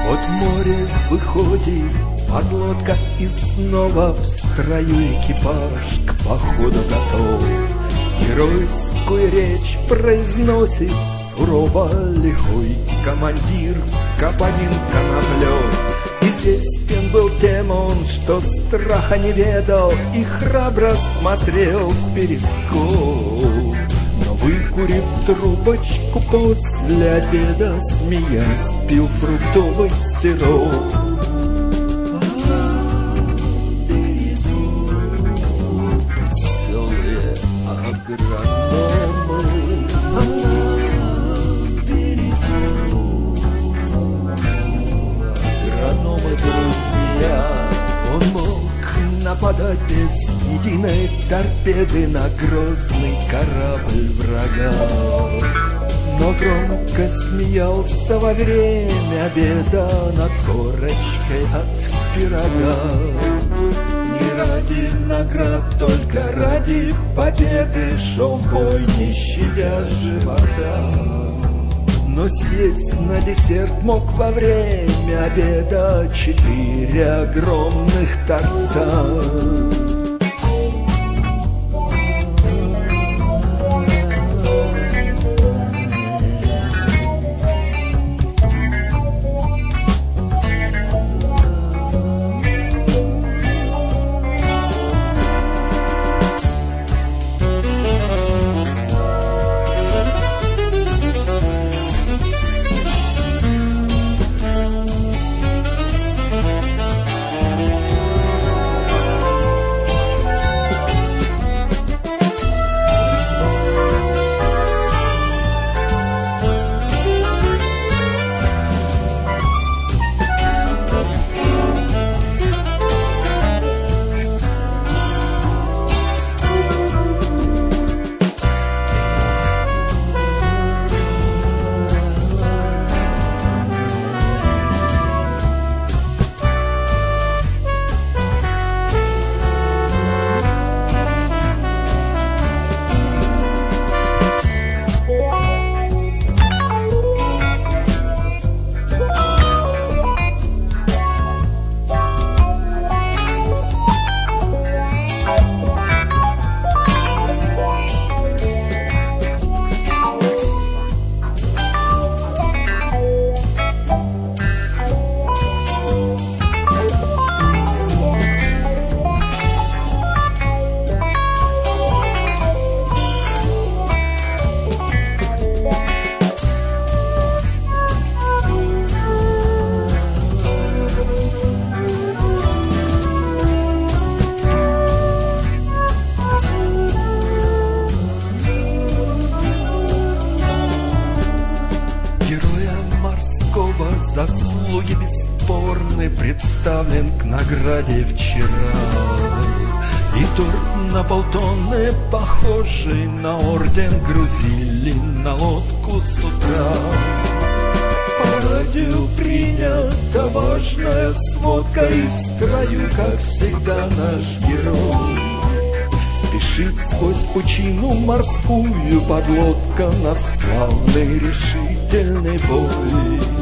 Вот в море выходит подлодка, и снова в строю экипаж к походу готов. Геройскую речь произносит сурово лихой командир Капанин Коноплев. Известен был тем он, что страха не ведал и храбро смотрел в перископ. Но выкурив трубочку после обеда, смеясь, пил фруктовый сироп. Веселые агрономы, агрономы, друзья. Он мог нападать без единой торпеды на грозный корабль врага, но громко смеялся во время обеда над корочкой от пирога. Не ради наград, только ради победы шел в бой, не щадя живота. Но съесть на десерт мог во время обеда 4 огромных торта. Заслуги бесспорны, представлен к награде вчера. И торт на полтонны, похожий на орден, грузили на лодку с утра. По радио принята важная сводка, и в строю, как всегда, наш герой спешит сквозь пучину морскую подлодка на славный решительный бой.